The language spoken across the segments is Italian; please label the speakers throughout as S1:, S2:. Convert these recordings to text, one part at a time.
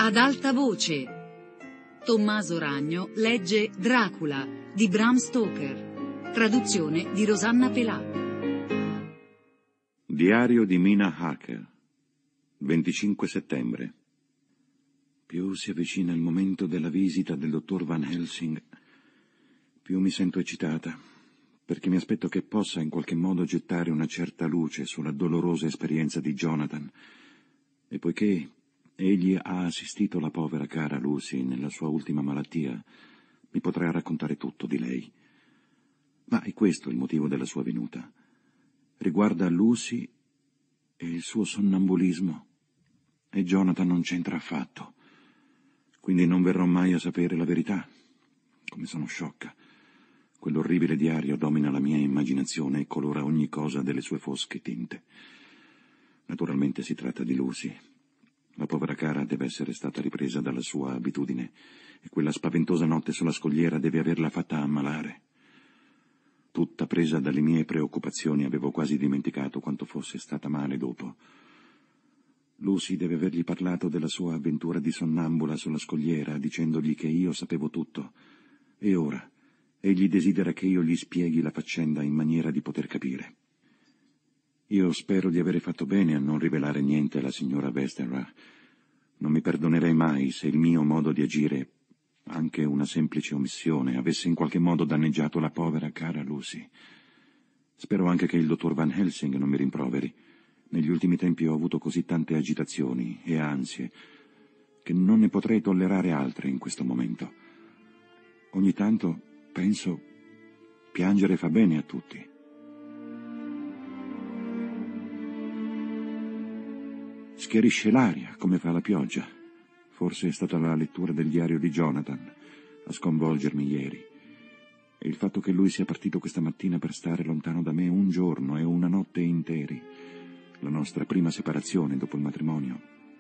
S1: Ad alta voce. Tommaso Ragno legge Dracula di Bram Stoker. Traduzione di Rosanna Pelà.
S2: Diario di Mina Harker, 25 settembre. Più si avvicina il momento della visita del dottor Van Helsing, più mi sento eccitata, perché mi aspetto che possa in qualche modo gettare una certa luce sulla dolorosa esperienza di Jonathan, e poiché egli ha assistito la povera cara Lucy nella sua ultima malattia, mi potrà raccontare tutto di lei. Ma è questo il motivo della sua venuta. Riguarda Lucy e il suo sonnambulismo, e Jonathan non c'entra affatto. Quindi non verrò mai a sapere la verità. Come sono sciocca. Quell'orribile diario domina la mia immaginazione e colora ogni cosa delle sue fosche tinte. Naturalmente si tratta di Lucy. La povera cara deve essere stata ripresa dalla sua abitudine, e quella spaventosa notte sulla scogliera deve averla fatta ammalare. Tutta presa dalle mie preoccupazioni, avevo quasi dimenticato quanto fosse stata male dopo. Lucy deve avergli parlato della sua avventura di sonnambula sulla scogliera, dicendogli che io sapevo tutto. E ora egli desidera che io gli spieghi la faccenda in maniera di poter capire. Io spero di avere fatto bene a non rivelare niente alla signora Westenra. Non mi perdonerei mai se il mio modo di agire, anche una semplice omissione, avesse in qualche modo danneggiato la povera cara Lucy. Spero anche che il dottor Van Helsing non mi rimproveri. Negli ultimi tempi ho avuto così tante agitazioni e ansie che non ne potrei tollerare altre in questo momento. Ogni tanto penso, piangere fa bene a tutti. Schiarisce l'aria come fa la pioggia. Forse è stata la lettura del diario di Jonathan a sconvolgermi ieri, e il fatto che lui sia partito questa mattina per stare lontano da me un giorno e una notte interi, la nostra prima separazione dopo il matrimonio.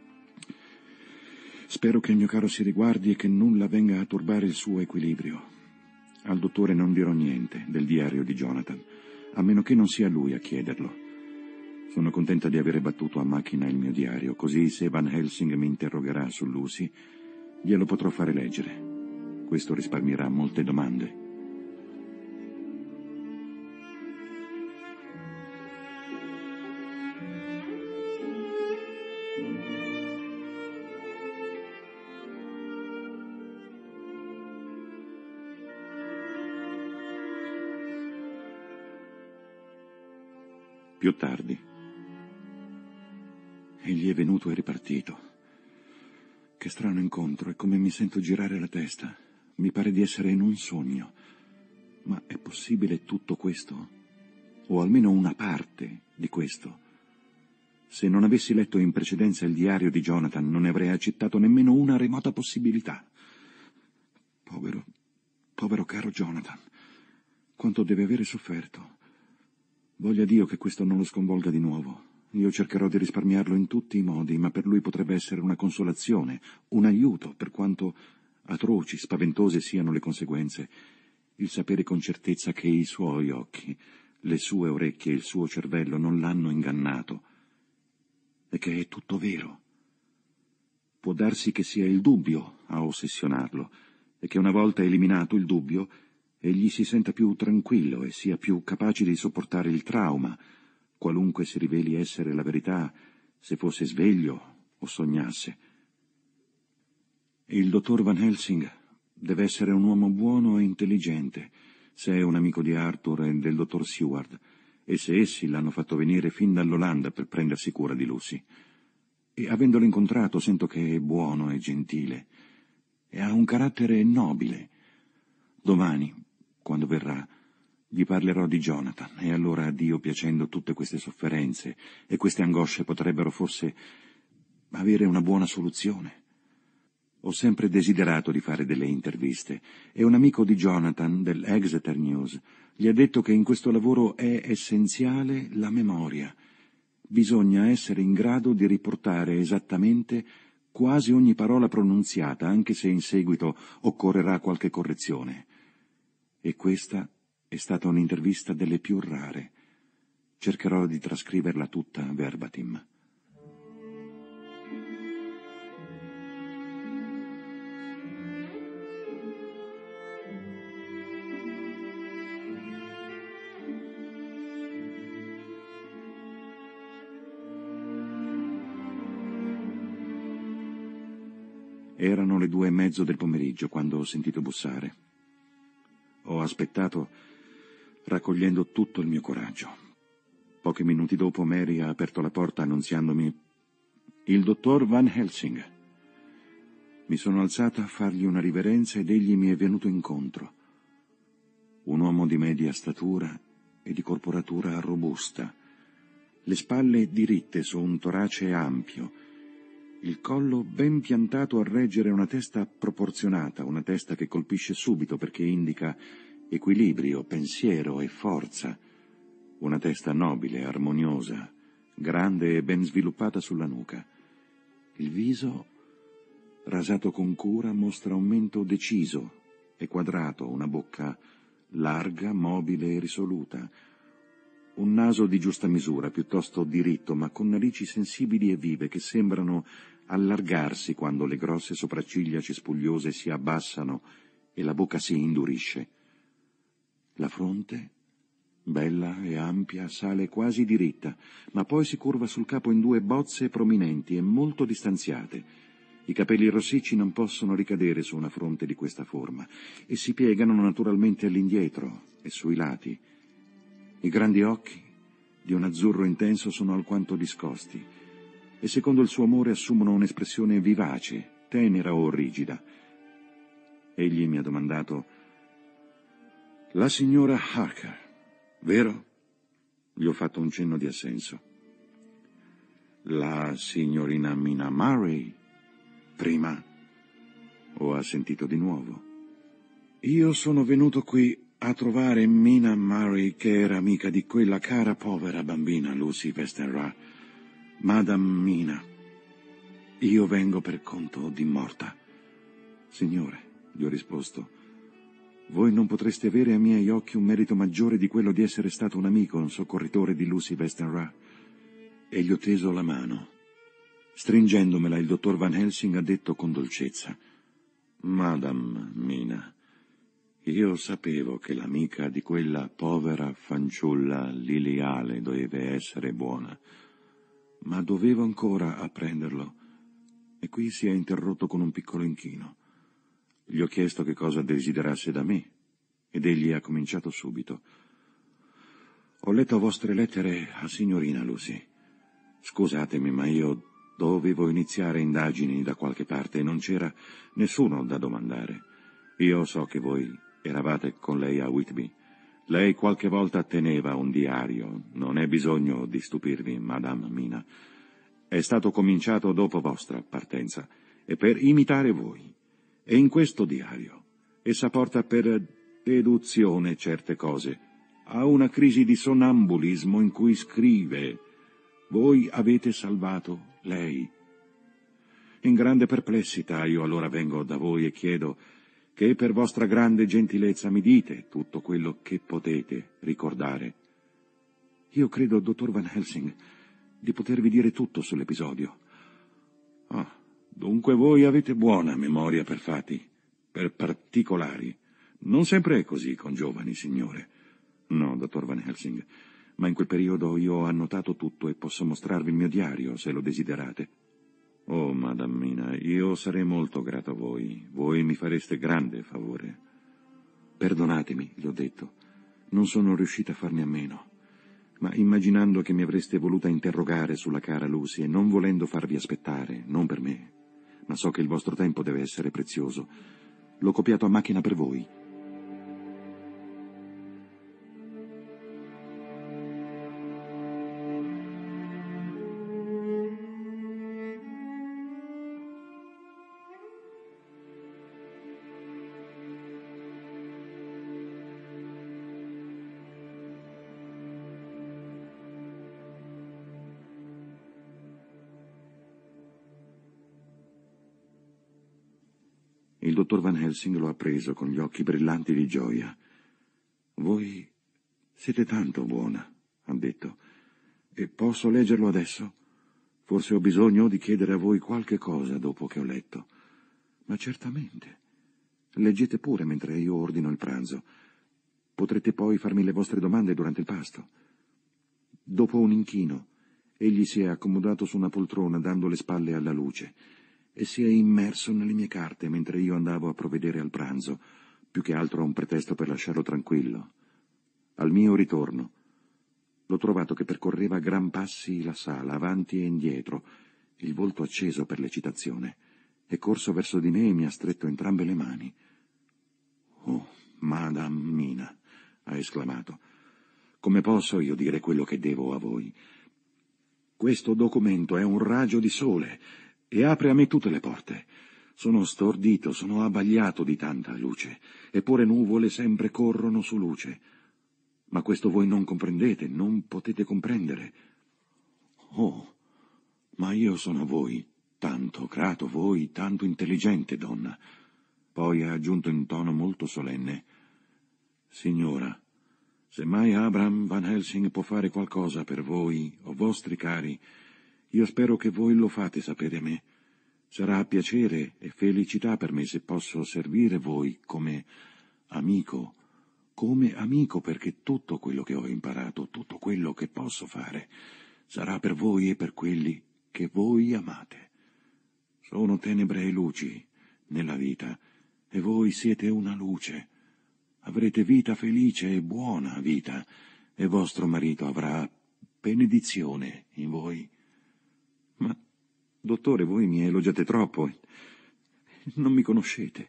S2: Spero che il mio caro si riguardi e che nulla venga a turbare il suo equilibrio. Al dottore non dirò niente del diario di Jonathan, a meno che non sia lui a chiederlo. Sono contenta di avere battuto a macchina il mio diario, così se Van Helsing mi interrogerà su Lucy, glielo potrò fare leggere. Questo risparmierà molte domande. Più tardi. Egli è venuto e ripartito. Che strano incontro, e come mi sento girare la testa. Mi pare di essere in un sogno. Ma è possibile tutto questo? O almeno una parte di questo? Se non avessi letto in precedenza il diario di Jonathan, non ne avrei accettato nemmeno una remota possibilità. Povero caro Jonathan. Quanto deve avere sofferto. Voglia Dio che questo non lo sconvolga di nuovo. Io cercherò di risparmiarlo in tutti i modi, ma per lui potrebbe essere una consolazione, un aiuto, per quanto atroci, spaventose siano le conseguenze, il sapere con certezza che i suoi occhi, le sue orecchie e il suo cervello non l'hanno ingannato, e che è tutto vero. Può darsi che sia il dubbio a ossessionarlo, e che una volta eliminato il dubbio, egli si senta più tranquillo e sia più capace di sopportare il trauma, qualunque si riveli essere la verità, se fosse sveglio o sognasse. Il dottor Van Helsing deve essere un uomo buono e intelligente, se è un amico di Arthur e del dottor Seward, e se essi l'hanno fatto venire fin dall'Olanda per prendersi cura di Lucy. E avendolo incontrato sento che è buono e gentile, e ha un carattere nobile. Domani, quando verrà, gli parlerò di Jonathan, e allora, Dio piacendo, tutte queste sofferenze e queste angosce potrebbero forse avere una buona soluzione. Ho sempre desiderato di fare delle interviste, e un amico di Jonathan, dell'Exeter News, gli ha detto che in questo lavoro è essenziale la memoria. Bisogna essere in grado di riportare esattamente quasi ogni parola pronunziata, anche se in seguito occorrerà qualche correzione. E questa è stata un'intervista delle più rare. Cercherò di trascriverla tutta verbatim. Erano le 2:30 del pomeriggio quando ho sentito bussare. Ho aspettato, raccogliendo tutto il mio coraggio. Pochi minuti dopo Mary ha aperto la porta annunziandomi il dottor Van Helsing. Mi sono alzato a fargli una riverenza ed egli mi è venuto incontro. Un uomo di media statura e di corporatura robusta, le spalle diritte su un torace ampio, il collo ben piantato a reggere una testa proporzionata, una testa che colpisce subito perché indica equilibrio, pensiero e forza, una testa nobile, armoniosa, grande e ben sviluppata sulla nuca. Il viso, rasato con cura, mostra un mento deciso e quadrato, una bocca larga, mobile e risoluta, un naso di giusta misura, piuttosto diritto, ma con narici sensibili e vive che sembrano allargarsi quando le grosse sopracciglia cespugliose si abbassano e la bocca si indurisce. La fronte, bella e ampia, sale quasi diritta, ma poi si curva sul capo in 2 bozze prominenti e molto distanziate. I capelli rossicci non possono ricadere su una fronte di questa forma e si piegano naturalmente all'indietro e sui lati. I grandi occhi, di un azzurro intenso, sono alquanto discosti e secondo il suo umore assumono un'espressione vivace, tenera o rigida. Egli mi ha domandato: «La signora Harker, vero?» Gli ho fatto un cenno di assenso. «La signorina Mina Murray, prima?» Ho assentito di nuovo. «Io sono venuto qui a trovare Mina Murray, che era amica di quella cara povera bambina Lucy Westenra. Madame Mina, io vengo per conto di morta». «Signore», gli ho risposto, «voi non potreste avere ai miei occhi un merito maggiore di quello di essere stato un amico, un soccorritore di Lucy Westenra». E gli ho teso la mano. Stringendomela, il dottor Van Helsing ha detto con dolcezza: «Madame Mina, io sapevo che l'amica di quella povera fanciulla Liliale doveva essere buona, ma dovevo ancora apprenderlo». E qui si è interrotto con un piccolo inchino. Gli ho chiesto che cosa desiderasse da me, ed egli ha cominciato subito. «Ho letto vostre lettere a signorina Lucy. Scusatemi, ma io dovevo iniziare indagini da qualche parte e non c'era nessuno da domandare. Io so che voi eravate con lei a Whitby. Lei qualche volta teneva un diario. Non è bisogno di stupirvi, Madame Mina. È stato cominciato dopo vostra partenza e per imitare voi. E in questo diario essa porta per deduzione certe cose. Ha una crisi di sonnambulismo in cui scrive: «Voi avete salvato lei». In grande perplessità io allora vengo da voi e chiedo che per vostra grande gentilezza mi dite tutto quello che potete ricordare. Io credo, dottor Van Helsing, di potervi dire tutto sull'episodio. Ah, dunque voi avete buona memoria per fatti, per particolari. Non sempre è così con giovani, signore. No, dottor Van Helsing, ma in quel periodo io ho annotato tutto e posso mostrarvi il mio diario, se lo desiderate. Oh, Madame Mina, io sarei molto grato a voi. Voi mi fareste grande favore. Perdonatemi, gli ho detto. Non sono riuscita a farne a meno. Ma immaginando che mi avreste voluta interrogare sulla cara Lucy e non volendo farvi aspettare, non per me, ma so che il vostro tempo deve essere prezioso, l'ho copiato a macchina per voi. Il dottor Van Helsing lo ha preso con gli occhi brillanti di gioia. «Voi siete tanto buona», ha detto. «E posso leggerlo adesso? Forse ho bisogno di chiedere a voi qualche cosa dopo che ho letto». «Ma certamente. Leggete pure mentre io ordino il pranzo. Potrete poi farmi le vostre domande durante il pasto». Dopo un inchino, egli si è accomodato su una poltrona dando le spalle alla luce e si è immerso nelle mie carte mentre io andavo a provvedere al pranzo, più che altro a un pretesto per lasciarlo tranquillo. Al mio ritorno l'ho trovato che percorreva a gran passi la sala, avanti e indietro, il volto acceso per l'eccitazione. È corso verso di me e mi ha stretto entrambe le mani. «Oh, Madame Mina», ha esclamato, «come posso io dire quello che devo a voi? Questo documento è un raggio di sole e apre a me tutte le porte. Sono stordito, sono abbagliato di tanta luce, eppure nuvole sempre corrono su luce. Ma questo voi non comprendete, non potete comprendere. Oh, ma io sono a voi tanto grato, voi tanto intelligente donna». Poi ha aggiunto in tono molto solenne: «Signora, se mai Abraham Van Helsing può fare qualcosa per voi o vostri cari, io spero che voi lo fate sapere a me. Sarà piacere e felicità per me se posso servire voi come amico, perché tutto quello che ho imparato, tutto quello che posso fare, sarà per voi e per quelli che voi amate. Sono tenebre e luci nella vita, e voi siete una luce. Avrete vita felice e buona vita, e vostro marito avrà benedizione in voi». «Ma, dottore, voi mi elogiate troppo. Non mi conoscete.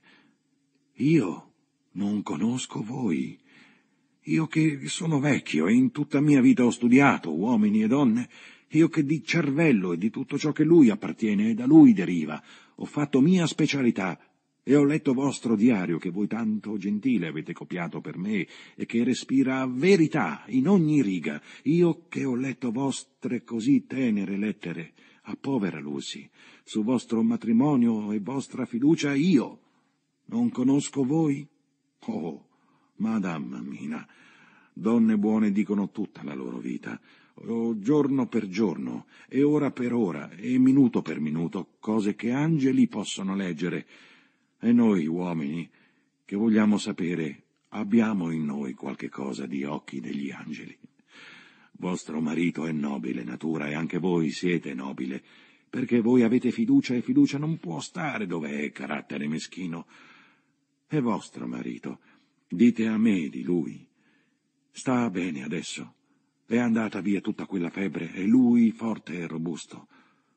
S2: Io non conosco voi. Io che sono vecchio e in tutta mia vita ho studiato uomini e donne, io che di cervello e di tutto ciò che lui appartiene e da lui deriva ho fatto mia specialità, e ho letto vostro diario che voi tanto gentile avete copiato per me e che respira verità in ogni riga, io che ho letto vostre così tenere lettere a povera Lucy su vostro matrimonio e vostra fiducia, io non conosco voi? Oh, Madame Mina, donne buone dicono tutta la loro vita, giorno per giorno, e ora per ora, e minuto per minuto, cose che angeli possono leggere. E noi, uomini, che vogliamo sapere, abbiamo in noi qualche cosa di occhi degli angeli. Vostro marito è nobile natura, e anche voi siete nobile, perché voi avete fiducia, e fiducia non può stare dove è carattere meschino. E vostro marito, dite a me di lui, sta bene adesso? È andata via tutta quella febbre, e lui forte e robusto?»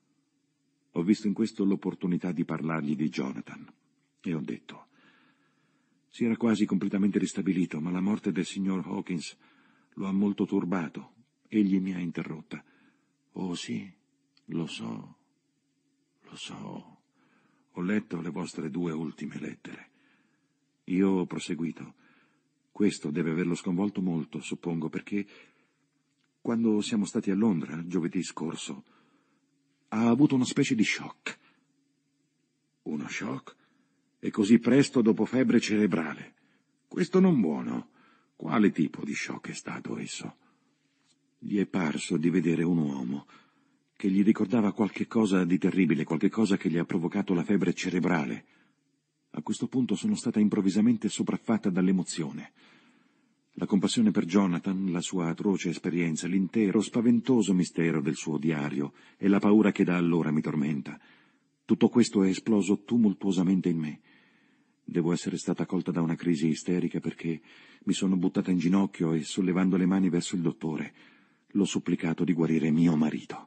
S2: Ho visto in questo l'opportunità di parlargli di Jonathan, e ho detto: «Si era quasi completamente ristabilito, ma la morte del signor Hawkins lo ha molto turbato». Egli mi ha interrotta: «Oh sì, lo so. Ho letto le vostre 2 ultime lettere». Io ho proseguito: «Questo deve averlo sconvolto molto, suppongo, perché quando siamo stati a Londra, giovedì scorso, ha avuto una specie di shock». «Uno shock? E così presto dopo febbre cerebrale? Questo non buono. Quale tipo di shock è stato esso?» Gli è parso di vedere un uomo che gli ricordava qualche cosa di terribile, qualche cosa che gli ha provocato la febbre cerebrale. A questo punto sono stata improvvisamente sopraffatta dall'emozione. La compassione per Jonathan, la sua atroce esperienza, l'intero spaventoso mistero del suo diario e la paura che da allora mi tormenta. Tutto questo è esploso tumultuosamente in me. Devo essere stata colta da una crisi isterica perché mi sono buttata in ginocchio e, sollevando le mani verso il dottore, l'ho supplicato di guarire mio marito.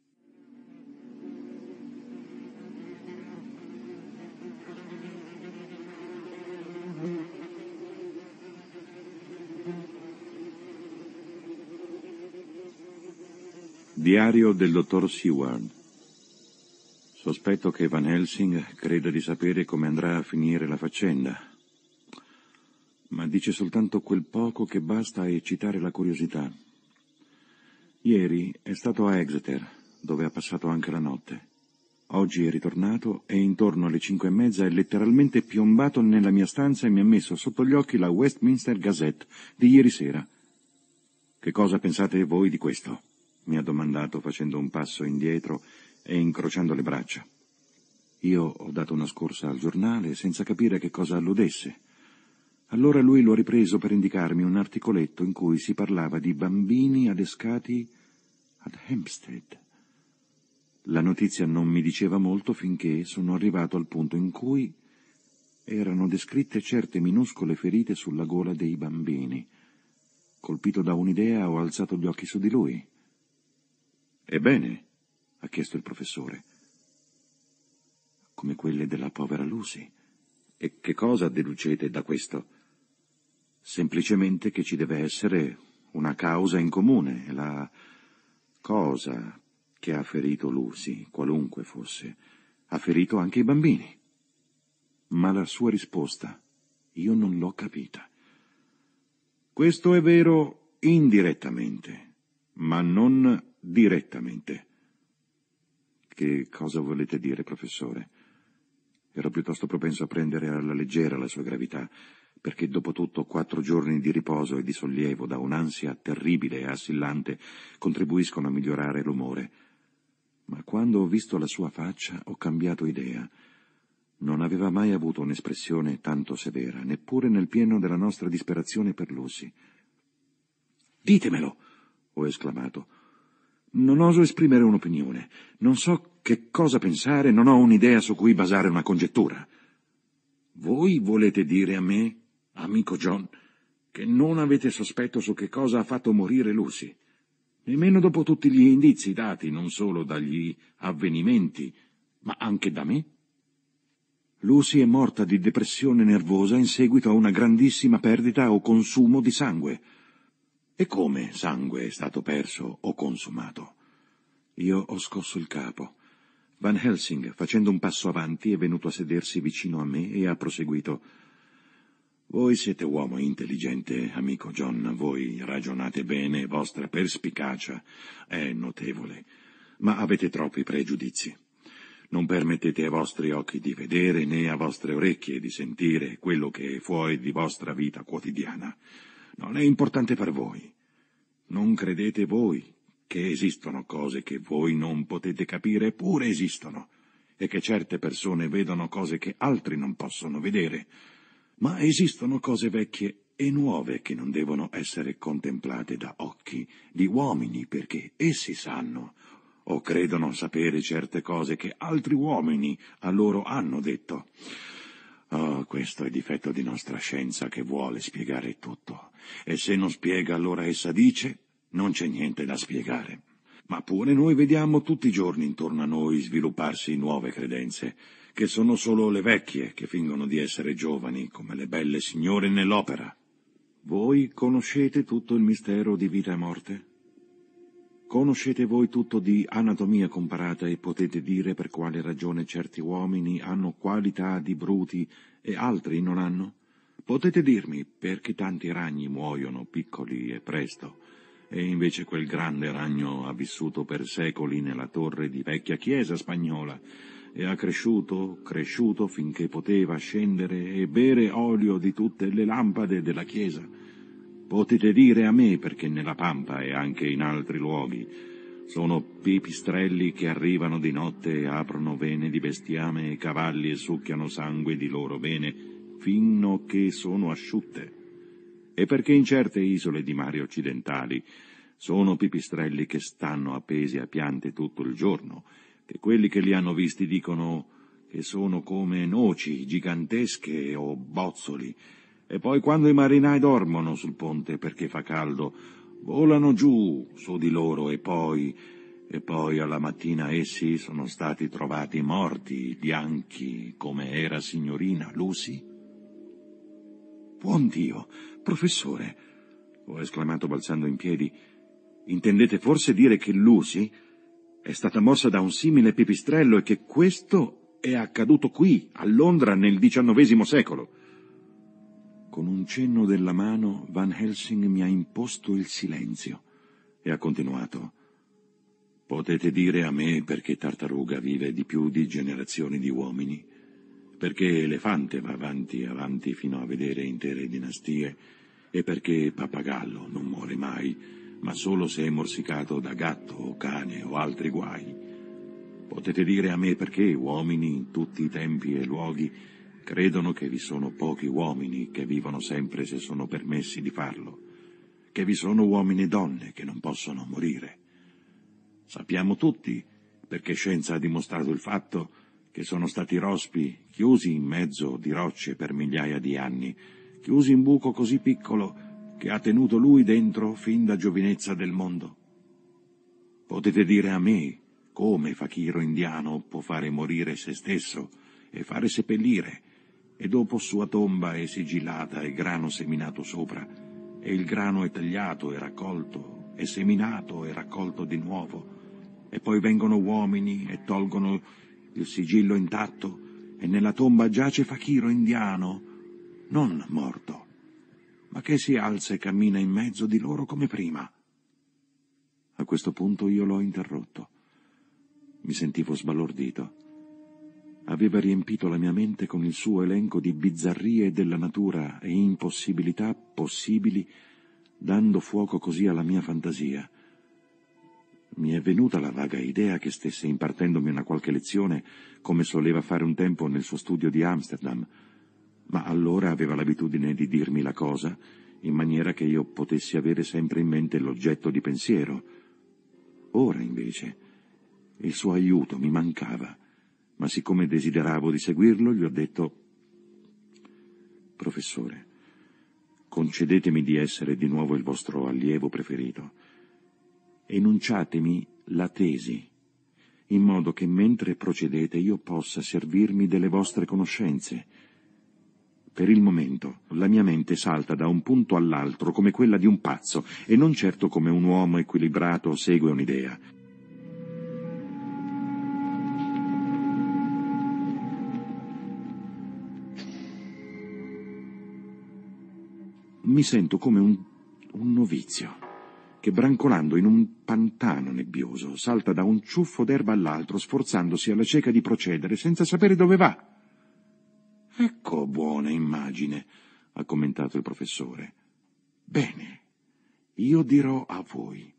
S2: Diario del dottor Seward. Sospetto che Van Helsing creda di sapere come andrà a finire la faccenda, ma dice soltanto quel poco che basta a eccitare la curiosità. Ieri è stato a Exeter, dove ha passato anche la notte. Oggi è ritornato e intorno alle 5:30 è letteralmente piombato nella mia stanza e mi ha messo sotto gli occhi la Westminster Gazette di ieri sera. «Che cosa pensate voi di questo?» mi ha domandato facendo un passo indietro e incrociando le braccia. Io ho dato una scorsa al giornale senza capire che cosa alludesse. Allora lui lo ha ripreso per indicarmi un articoletto in cui si parlava di bambini adescati ad Hampstead. La notizia non mi diceva molto finché sono arrivato al punto in cui erano descritte certe minuscole ferite sulla gola dei bambini. Colpito da un'idea, ho alzato gli occhi su di lui. «Ebbene?» ha chiesto il professore. «Come quelle della povera Lucy». «E che cosa deducete da questo?» «Semplicemente che ci deve essere una causa in comune. La cosa che ha ferito Lucy, qualunque fosse, ha ferito anche i bambini». Ma la sua risposta io non l'ho capita. «Questo è vero indirettamente, ma non direttamente». «Che cosa volete dire, professore?» Ero piuttosto propenso a prendere alla leggera la sua gravità, perché dopo tutto 4 giorni di riposo e di sollievo da un'ansia terribile e assillante contribuiscono a migliorare l'umore. Ma quando ho visto la sua faccia ho cambiato idea. Non aveva mai avuto un'espressione tanto severa, neppure nel pieno della nostra disperazione per Lucy. «Ditemelo!» ho esclamato. «Non oso esprimere un'opinione, non so che cosa pensare, non ho un'idea su cui basare una congettura». «Voi volete dire a me, amico John, che non avete sospetto su che cosa ha fatto morire Lucy, nemmeno dopo tutti gli indizi dati non solo dagli avvenimenti, ma anche da me?» «Lucy è morta di depressione nervosa in seguito a una grandissima perdita o consumo di sangue». «E come sangue è stato perso o consumato?» Io ho scosso il capo. Van Helsing, facendo un passo avanti, è venuto a sedersi vicino a me e ha proseguito. «Voi siete uomo intelligente, amico John, voi ragionate bene, vostra perspicacia è notevole, ma avete troppi pregiudizi. Non permettete ai vostri occhi di vedere né a vostre orecchie di sentire quello che è fuori di vostra vita quotidiana. Non è importante per voi. Non credete voi che esistono cose che voi non potete capire, eppure esistono, e che certe persone vedono cose che altri non possono vedere. Ma esistono cose vecchie e nuove che non devono essere contemplate da occhi di uomini, perché essi sanno o credono sapere certe cose che altri uomini a loro hanno detto. Oh, questo è difetto di nostra scienza che vuole spiegare tutto, e se non spiega allora essa dice non c'è niente da spiegare. Ma pure noi vediamo tutti i giorni intorno a noi svilupparsi nuove credenze, che sono solo le vecchie che fingono di essere giovani, come le belle signore nell'opera. Voi conoscete tutto il mistero di vita e morte? Conoscete voi tutto di anatomia comparata e potete dire per quale ragione certi uomini hanno qualità di bruti e altri non hanno? Potete dirmi perché tanti ragni muoiono piccoli e presto, e invece quel grande ragno ha vissuto per secoli nella torre di vecchia chiesa spagnola e ha cresciuto finché poteva scendere e bere olio di tutte le lampade della chiesa? Potete dire a me perché nella pampa e anche in altri luoghi sono pipistrelli che arrivano di notte e aprono vene di bestiame e cavalli e succhiano sangue di loro vene fino che sono asciutte? E perché in certe isole di mari occidentali sono pipistrelli che stanno appesi a piante tutto il giorno, che quelli che li hanno visti dicono che sono come noci gigantesche o bozzoli, e poi quando i marinai dormono sul ponte perché fa caldo, volano giù su di loro e poi alla mattina essi sono stati trovati morti, bianchi, come era signorina Lucy? Buon Dio, professore, ho esclamato balzando in piedi, intendete forse dire che Lucy è stata morsa da un simile pipistrello e che questo è accaduto qui, a Londra, nel XIX secolo? Con un cenno della mano Van Helsing mi ha imposto il silenzio e ha continuato. Potete dire a me perché Tartaruga vive di più di generazioni di uomini? Perché Elefante va avanti e avanti fino a vedere intere dinastie? E perché Pappagallo non muore mai, ma solo se è morsicato da gatto o cane o altri guai? Potete dire a me perché uomini in tutti i tempi e luoghi credono che vi sono pochi uomini che vivono sempre se sono permessi di farlo, che vi sono uomini e donne che non possono morire? Sappiamo tutti perché scienza ha dimostrato il fatto che sono stati rospi chiusi in mezzo di rocce per migliaia di anni, chiusi in buco così piccolo che ha tenuto lui dentro fin da giovinezza del mondo. Potete dire a me come fakiro indiano può fare morire se stesso e fare seppellire, e dopo sua tomba è sigillata e grano seminato sopra, e il grano è tagliato e raccolto, e seminato e raccolto di nuovo, e poi vengono uomini e tolgono il sigillo intatto, e nella tomba giace fakiro indiano, non morto, ma che si alza e cammina in mezzo di loro come prima. A questo punto io l'ho interrotto. Mi sentivo sbalordito. Aveva riempito la mia mente con il suo elenco di bizzarrie della natura e impossibilità possibili, dando fuoco così alla mia fantasia. Mi è venuta la vaga idea che stesse impartendomi una qualche lezione, come soleva fare un tempo nel suo studio di Amsterdam, ma allora aveva l'abitudine di dirmi la cosa in maniera che io potessi avere sempre in mente l'oggetto di pensiero. Ora, invece, il suo aiuto mi mancava, ma siccome desideravo di seguirlo, gli ho detto: «Professore, concedetemi di essere di nuovo il vostro allievo preferito. Enunciatemi la tesi, in modo che mentre procedete io possa servirmi delle vostre conoscenze. Per il momento la mia mente salta da un punto all'altro come quella di un pazzo, e non certo come un uomo equilibrato segue un'idea. Mi sento come un novizio che, brancolando in un pantano nebbioso, salta da un ciuffo d'erba all'altro, sforzandosi alla cieca di procedere senza sapere dove va». «Ecco buona immagine», ha commentato il professore. «Bene, io dirò a voi.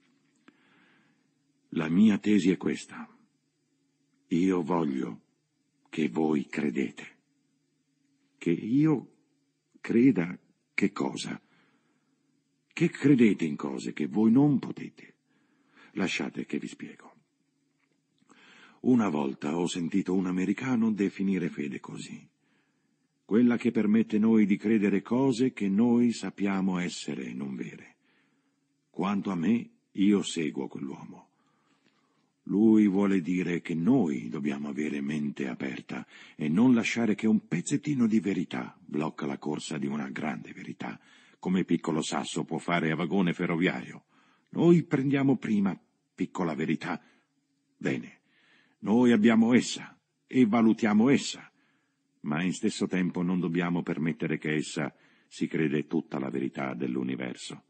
S2: La mia tesi è questa. Io voglio che voi credete. Che io creda che cosa? Che credete in cose che voi non potete. Lasciate che vi spiego. Una volta ho sentito un americano definire fede così: quella che permette noi di credere cose che noi sappiamo essere non vere. Quanto a me, io seguo quell'uomo. Lui vuole dire che noi dobbiamo avere mente aperta e non lasciare che un pezzettino di verità blocca la corsa di una grande verità, come piccolo sasso può fare a vagone ferroviario. Noi prendiamo prima piccola verità. Bene, noi abbiamo essa e valutiamo essa, ma in stesso tempo non dobbiamo permettere che essa si crede tutta la verità dell'universo.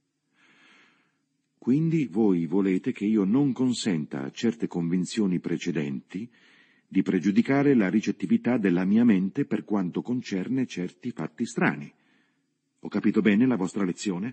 S2: Quindi voi volete che io non consenta a certe convinzioni precedenti di pregiudicare la ricettività della mia mente per quanto concerne certi fatti strani. Ho capito bene la vostra lezione?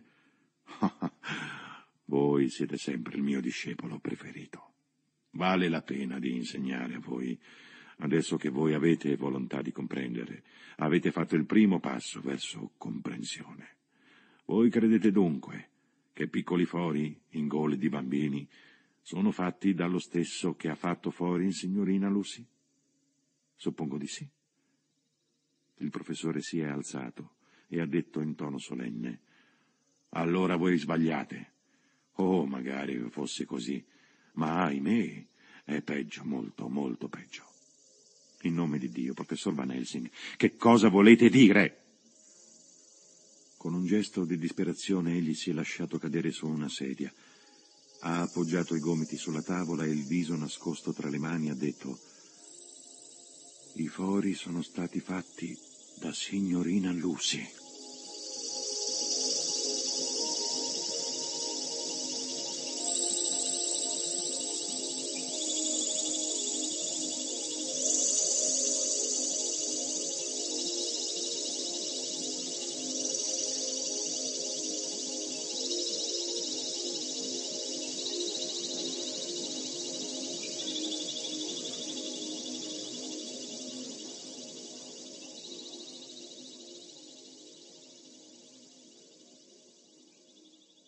S2: Voi siete sempre il mio discepolo preferito. Vale la pena di insegnare a voi, adesso che voi avete volontà di comprendere, avete fatto il primo passo verso comprensione. Voi credete dunque che piccoli fori in gole di bambini sono fatti dallo stesso che ha fatto fori in signorina Lucy? Suppongo di sì. Il professore si è alzato e ha detto in tono solenne: «Allora voi sbagliate. Oh, magari fosse così, ma ahimè, è peggio, molto, molto peggio. In nome di Dio, professor Van Helsing, che cosa volete dire?» Con un gesto di disperazione egli si è lasciato cadere su una sedia, ha appoggiato i gomiti sulla tavola e il viso nascosto tra le mani ha detto: «I fori sono stati fatti da signorina Lucy».